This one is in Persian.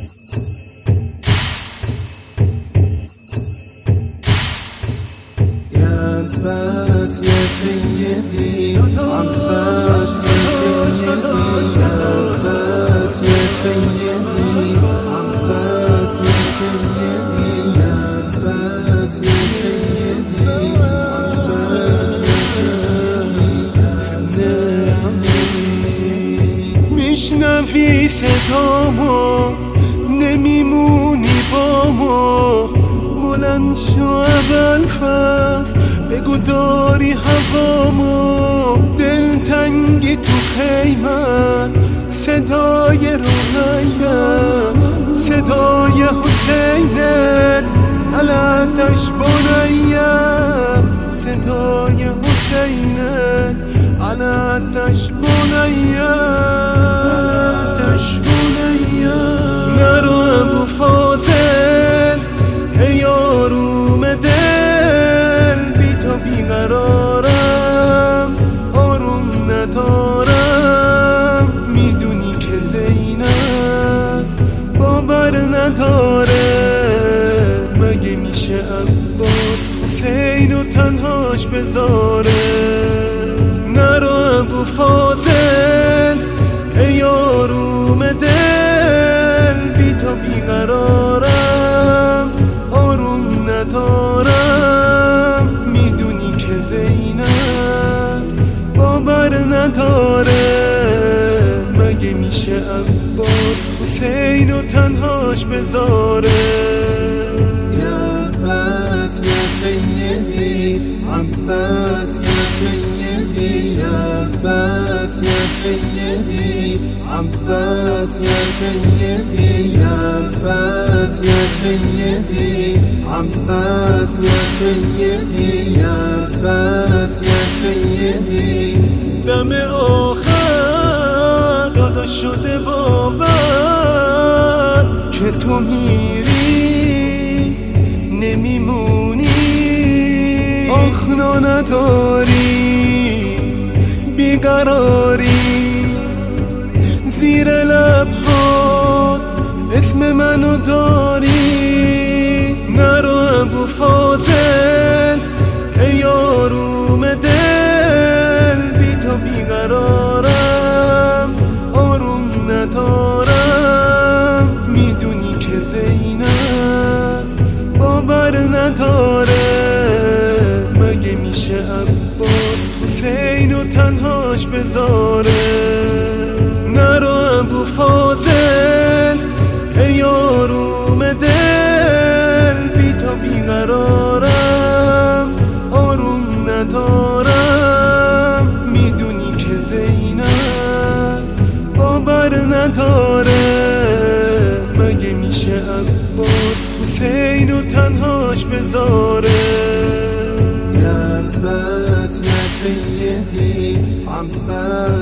عباس يا سيدي عباس يا سيدي عباس يا سيدي عباس يا سيدي عباس يا سيدي عباس يا سيدي میشنوی صدامو نمیمونی با ما بلند شو ابوالفضل بگو داری هوامو دلتنگی تو خیمن صدای رقیه صدای حسینه علتش بنیه صدای حسینه علتش بنیه علتش بنیه نرو ابوالفضل ای آروم دل بی تو بیقرارم آروم ندارم میدونی که زینب باور نداره مگه میشه عباس حسین و تنهاش بذاره نرو ابوالفضل ای آروم دل بی تو بیقرارم آروم ندارم میدونی که زینب باور نداره مگه میشه عباس حسین و تنهاش بذاره عباس یا سیدی عباس یا سیدی عباس یا سیدی عباس یا سیدی عباس یا سیدی عباس یا سیدی عباس یا سیدی دم آخر دادا شده باور که تو میری نمیمونی آخنا نداری بیقراری زیر لبهات اسم منو داری نرو ابوالفضل ای آروم دل بی تو بیقرارم آروم ندارم میدونی که زینب باور نداره مگه میشه عباس حسین و تنهاش بذاره نرو ابوالفضل ای آروم دل بی تو بیقرارم آروم ندارم میدونی که زینب باور نداره مگه میشه عباس حسین و تنهاش بذاره عباس یا سیدی عباس